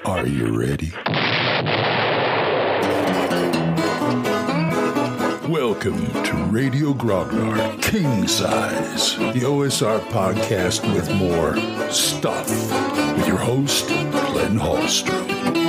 Are you ready? Welcome to Radio Grognard King Size, the OSR podcast with more stuff, with your host, Glenn Hallstrom.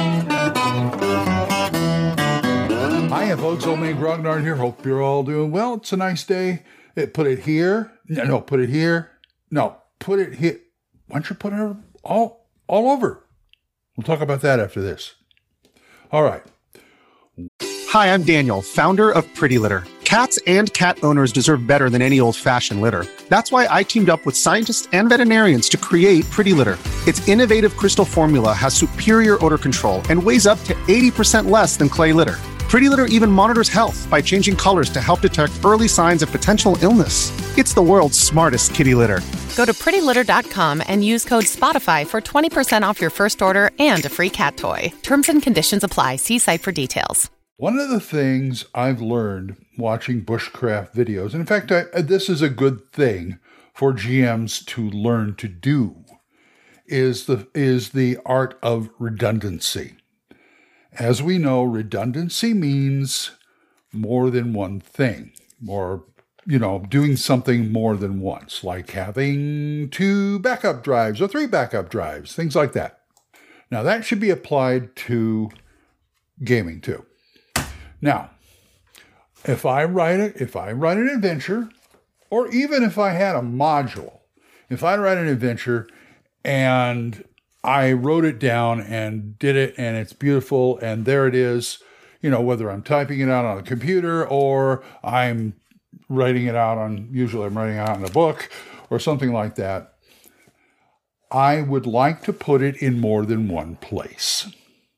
Hi, folks. Old Man Grognard here. Hope you're all doing well. It's a nice day. Put it here. No, put it here. No, put it here. Why don't you put it all over? We'll talk about that after this. All right. Hi, I'm Daniel, founder of Pretty Litter. Cats and cat owners deserve better than any old-fashioned litter. That's why I teamed up with scientists and veterinarians to create Pretty Litter. Its innovative crystal formula has superior odor control and weighs up to 80% less than clay litter. Pretty Litter even monitors health by changing colors to help detect early signs of potential illness. It's the world's smartest kitty litter. Go to prettylitter.com and use code SPOTIFY for 20% off your first order and a free cat toy. Terms and conditions apply. See site for details. One of the things I've learned watching bushcraft videos, and in fact, this is a good thing for GMs to learn to do, is the art of redundancy. As we know, redundancy means more than one thing, or, doing something more than once, like having 2 backup drives or 3 backup drives, things like that. Now, that should be applied to gaming too. Now, if I write an adventure, or even if I had a module, if I write an adventure and I wrote it down and did it and it's beautiful and there it is, whether I'm typing it out on a computer or I'm writing it out usually I'm writing it out in a book or something like that, I would like to put it in more than one place.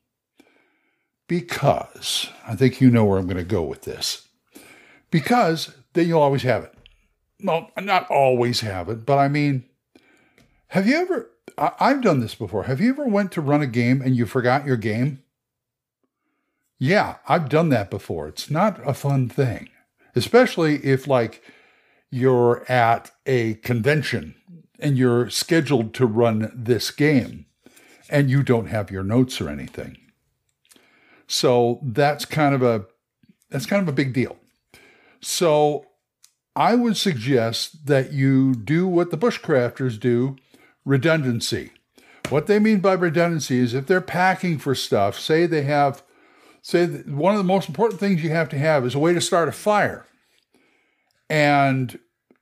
Because, I think you know where I'm going to go with this. Because then you'll always have it. Well, not always have it, but I mean, have you ever, I've done this before. Have you ever went to run a game and you forgot your game? Yeah, I've done that before. It's not a fun thing. Especially if you're at a convention and you're scheduled to run this game and you don't have your notes or anything. So that's kind of a big deal. So I would suggest that you do what the bushcrafters do, redundancy. What they mean by redundancy is if they're packing for stuff, say one of the most important things you have to have is a way to start a fire. And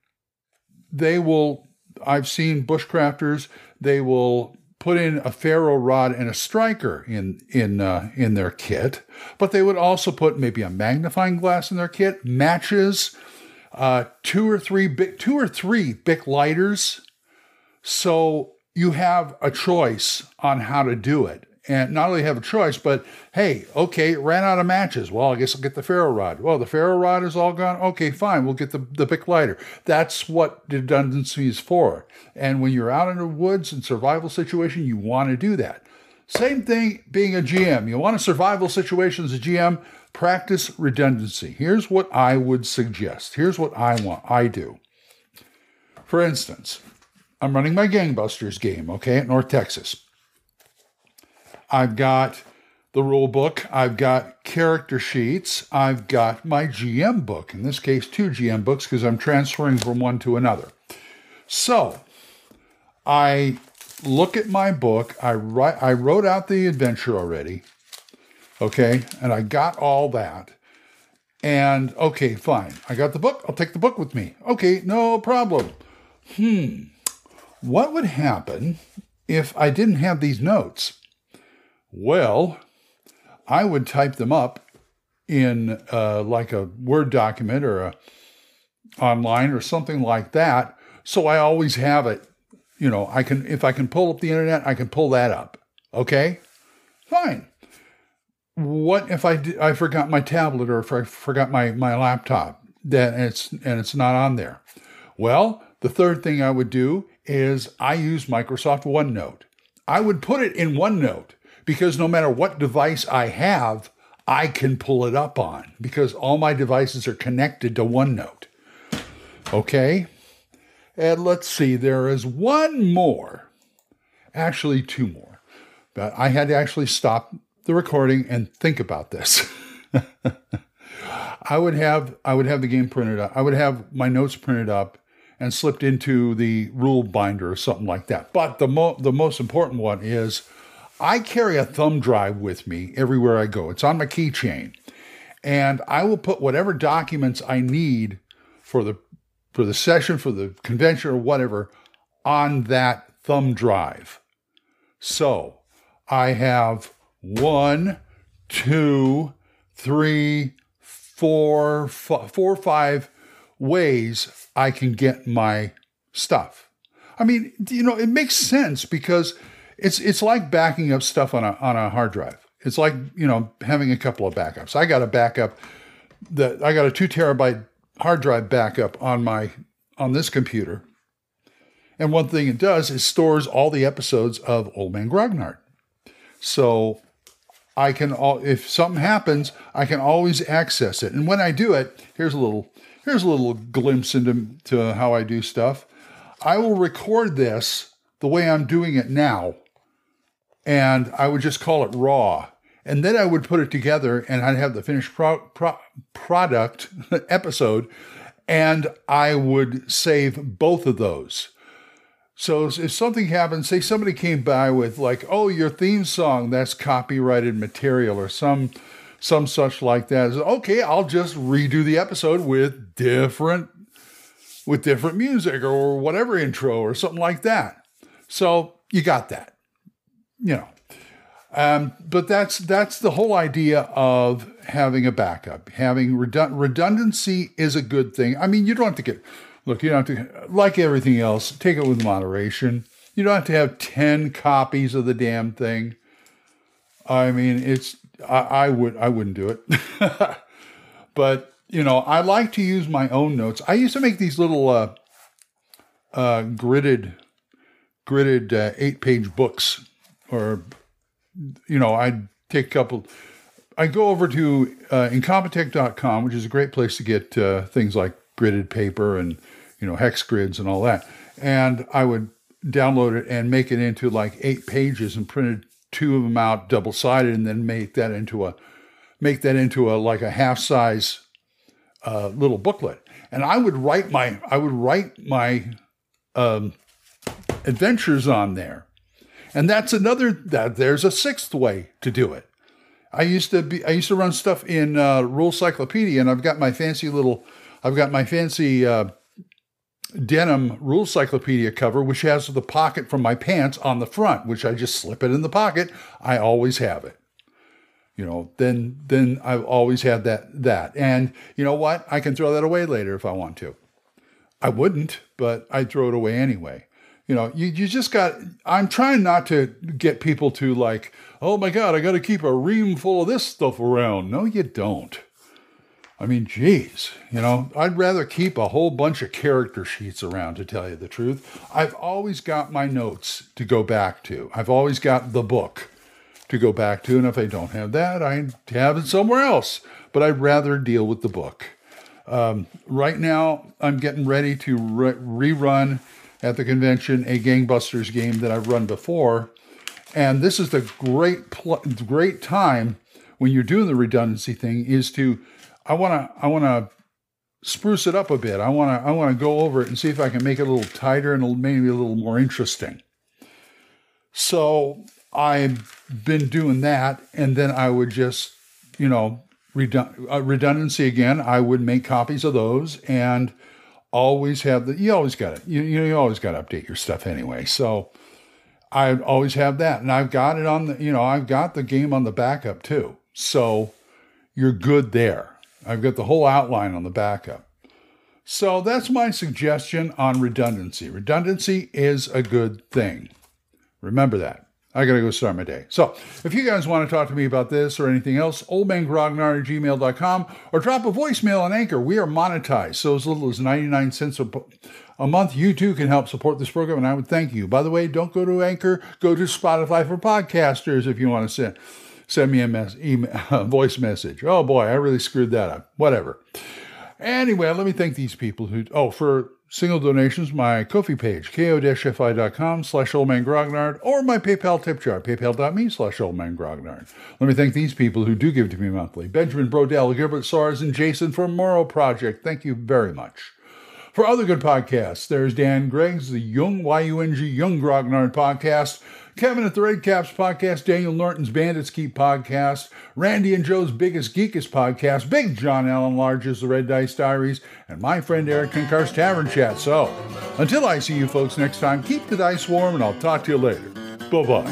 I've seen bushcrafters, they will put in a ferro rod and a striker in their kit, but they would also put maybe a magnifying glass in their kit, matches, 2 or 3 Bic lighters. So you have a choice on how to do it. And not only have a choice, but hey, okay, ran out of matches. Well, I guess I'll get the ferro rod. Well, the ferro rod is all gone. Okay, fine, we'll get the Bic lighter. That's what redundancy is for. And when you're out in the woods in survival situation, you want to do that. Same thing being a GM. You want a survival situation as a GM, practice redundancy. Here's what I would suggest. Here's what I do. For instance, I'm running my Gangbusters game, okay, at North Texas. I've got the rule book, I've got character sheets, I've got my GM book, in this case 2 GM books because I'm transferring from one to another. So I look at my book, I wrote out the adventure already, okay, and I got all that. And okay, fine, I got the book, I'll take the book with me. Okay, no problem. What would happen if I didn't have these notes? Well, I would type them up in like a Word document or online or something like that. So I always have it. If I can pull up the internet, I can pull that up. Okay, fine. What if I forgot my tablet or if I forgot my laptop and it's not on there? Well, the third thing I would do is I use Microsoft OneNote. I would put it in OneNote. Because no matter what device I have, I can pull it up on because all my devices are connected to OneNote. Okay? And let's see, there is one more, actually 2 more. But I had to actually stop the recording and think about this. I would have the game printed up. I would have my notes printed up and slipped into the rule binder or something like that. But the most important one is I carry a thumb drive with me everywhere I go. It's on my keychain. And I will put whatever documents I need for the session, for the convention or whatever, on that thumb drive. So I have 1, 2, 3, 4, 5 ways I can get my stuff. I mean, it makes sense because it's like backing up stuff on a hard drive. It's like, having a couple of backups. I got a 2 terabyte hard drive backup on this computer. And one thing it does is stores all the episodes of Old Man Grognard. So if something happens, I can always access it. And when I do it, here's a little glimpse into how I do stuff. I will record this the way I'm doing it now, and I would just call it raw. And then I would put it together, and I'd have the finished product episode, and I would save both of those. So if something happened, say somebody came by with like, oh, your theme song, that's copyrighted material or some such like that. Okay, I'll just redo the episode with different music or whatever intro or something like that. So you got that, But that's the whole idea of having a backup. Having redundancy is a good thing. I mean, you don't have to like everything else, take it with moderation. You don't have to have 10 copies of the damn thing. I mean, I wouldn't do it. But, I like to use my own notes. I used to make these little gridded 8-page books, or I'd take a couple. I go over to Incompetech.com, which is a great place to get things like gridded paper and hex grids and all that. And I would download it and make it into like 8 pages and printed 2 of them out double-sided, and then make that into a like a half-size little booklet. And I would write my adventures on there. And that's there's a 6th way to do it. I used to run stuff in Rule Cyclopedia, and I've got my fancy denim Rule Cyclopedia cover, which has the pocket from my pants on the front, which I just slip it in the pocket. I always have it. Then I've always had that. And you know what? I can throw that away later if I want to. I wouldn't, but I'd throw it away anyway. You just I'm trying not to get people to like, oh my God, I got to keep a ream full of this stuff around. No, you don't. I mean, geez, I'd rather keep a whole bunch of character sheets around, to tell you the truth. I've always got my notes to go back to. I've always got the book to go back to. And if I don't have that, I have it somewhere else. But I'd rather deal with the book. Right now, I'm getting ready to rerun at the convention a Gangbusters game that I've run before. And this is the great time when you're doing the redundancy thing is to, I want to spruce it up a bit. I want to go over it and see if I can make it a little tighter and maybe a little more interesting. So I've been doing that, and then I would just, redundancy again. I would make copies of those and always have you always got it. You always got to update your stuff anyway. So I always have that, and I've got it on I've got the game on the backup too. So you're good there. I've got the whole outline on the backup. So that's my suggestion on redundancy. Redundancy is a good thing. Remember that. I got to go start my day. So if you guys want to talk to me about this or anything else, oldmangrognard@gmail.com, or drop a voicemail on Anchor. We are monetized. So as little as 99 cents a month, you too can help support this program, and I would thank you. By the way, don't go to Anchor. Go to Spotify for podcasters if you want to send me a voice message. Oh boy, I really screwed that up. Whatever. Anyway, let me thank these people for single donations, my Ko-fi page, ko-fi.com/oldmangrognard, or my PayPal tip jar, paypal.me/oldmangrognard. Let me thank these people who do give to me monthly. Benjamin Brodell, Gilbert Soares, and Jason from Morrow Project. Thank you very much. For other good podcasts, there's Dan Gregg's The Young Y-U-N-G Young Grognard podcast, Kevin at the Red Caps podcast, Daniel Norton's Bandits Keep podcast, Randy and Joe's Biggest Geekest podcast, Big John Allen Large's The Red Dice Diaries, and my friend Eric Kinkar's Tavern Chat. So, until I see you folks next time, keep the dice warm, and I'll talk to you later. Bye-bye.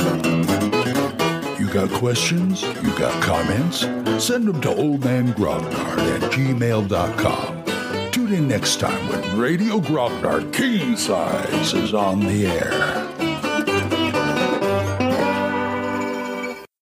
You got questions? You got comments? Send them to oldmangrognard@gmail.com. Tune in next time when Radio Grognard King Size is on the air.